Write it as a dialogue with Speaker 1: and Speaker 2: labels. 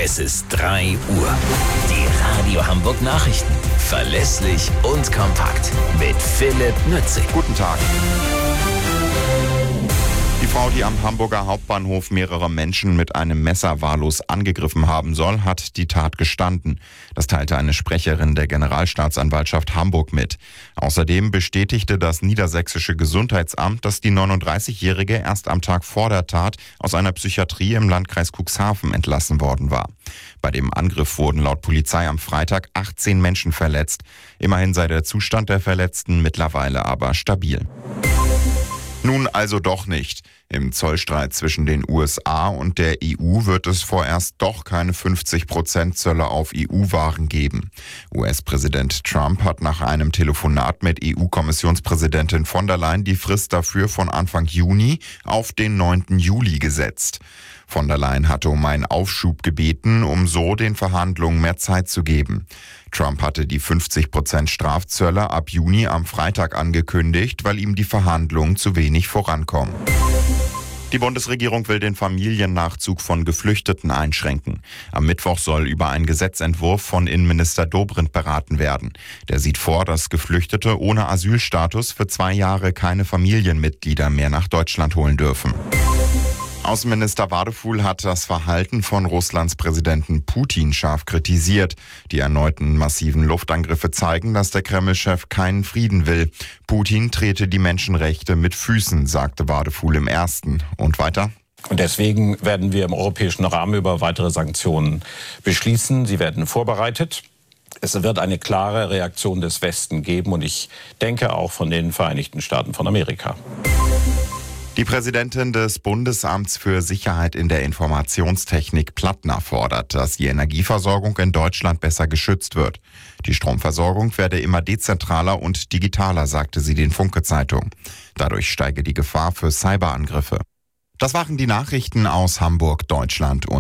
Speaker 1: Es ist 3 Uhr. Die Radio Hamburg Nachrichten. Verlässlich und kompakt. Mit Philipp Nützig.
Speaker 2: Guten Tag. Die Frau, die am Hamburger Hauptbahnhof mehrere Menschen mit einem Messer wahllos angegriffen haben soll, hat die Tat gestanden. Das teilte eine Sprecherin der Generalstaatsanwaltschaft Hamburg mit. Außerdem bestätigte das Niedersächsische Gesundheitsamt, dass die 39-Jährige erst am Tag vor der Tat aus einer Psychiatrie im Landkreis Cuxhaven entlassen worden war. Bei dem Angriff wurden laut Polizei am Freitag 18 Menschen verletzt. Immerhin sei der Zustand der Verletzten mittlerweile aber stabil. Nun also doch nicht. Im Zollstreit zwischen den USA und der EU wird es vorerst doch keine 50% Zölle auf EU-Waren geben. US-Präsident Trump hat nach einem Telefonat mit EU-Kommissionspräsidentin von der Leyen die Frist dafür von Anfang Juni auf den 9. Juli gesetzt. Von der Leyen hatte um einen Aufschub gebeten, um so den Verhandlungen mehr Zeit zu geben. Trump hatte die 50% Strafzölle ab Juni am Freitag angekündigt, weil ihm die Verhandlungen zu wenig vorankommen. Die Bundesregierung will den Familiennachzug von Geflüchteten einschränken. Am Mittwoch soll über einen Gesetzentwurf von Innenminister Dobrindt beraten werden. Der sieht vor, dass Geflüchtete ohne Asylstatus für 2 Jahre keine Familienmitglieder mehr nach Deutschland holen dürfen. Außenminister Wadefuhl hat das Verhalten von Russlands Präsidenten Putin scharf kritisiert. Die erneuten massiven Luftangriffe zeigen, dass der Kreml-Chef keinen Frieden will. Putin trete die Menschenrechte mit Füßen, sagte Wadefuhl im Ersten. Und weiter?
Speaker 3: Und deswegen werden wir im europäischen Rahmen über weitere Sanktionen beschließen. Sie werden vorbereitet. Es wird eine klare Reaktion des Westen geben und ich denke auch von den Vereinigten Staaten von Amerika.
Speaker 2: Die Präsidentin des Bundesamts für Sicherheit in der Informationstechnik, Plattner, fordert, dass die Energieversorgung in Deutschland besser geschützt wird. Die Stromversorgung werde immer dezentraler und digitaler, sagte sie den Funke-Zeitung. Dadurch steige die Gefahr für Cyberangriffe. Das waren die Nachrichten aus Hamburg, Deutschland und